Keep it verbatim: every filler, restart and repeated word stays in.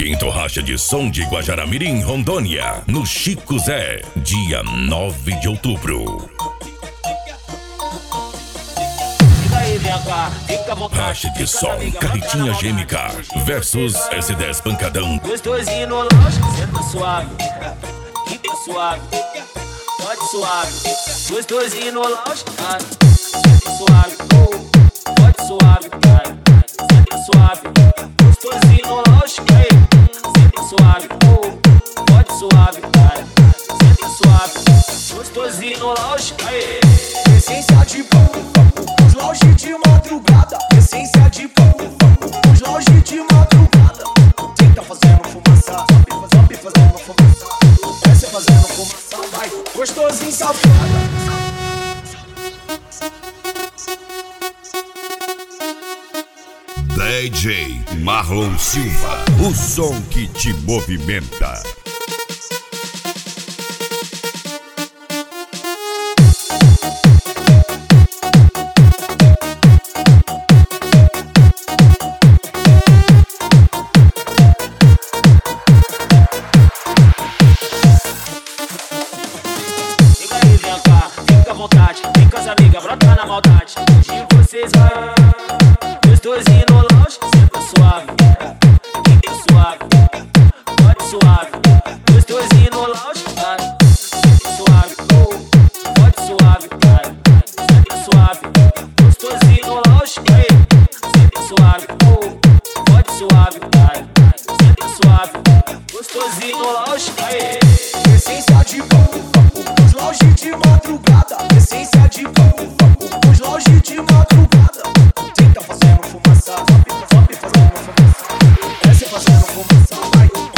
Quinto Racha de Som de Guajará-Mirim, Rondônia, no Chico Zé, dia nove de outubro. Racha de Som, Carretinha G M K versus S dez Pancadão. Gostosinho no lounge, senta suave, fica suave, pode suave. Gostosinho no lounge, senta suave, pode suave, senta suave. Gostosinho no lounge, senta suave, pode suave, senta suave. Gostosinho no lounge, essência de pão, os lounge de madrugada. Essência de pão, os lounge de madrugada. Quem tá fazendo fumaça, sobe fazendo fumaça. Desce fazendo fumaça, vai, gostosinho safada. D J Marlon Silva, o som que te movimenta. fica à vontade, vem com as amigas, brota na maldade. Hoje vocês vai. Gostosinho no lounge, senta suave, fica suave, pode suave. Gostosinho no lounge, vai, senta suave, pode suave, vai, senta suave. Gostosinho no lounge, vai, senta suave, pode suave, vai, senta suave. Gostosinho no lounge, vai. Essência de pão, os lounge de madrugada. Essência de pão, os lounge de madrugada. Quem tá fazendo fumaça, sobe fazendo fumaça. Desce fazendo fumaça, vai,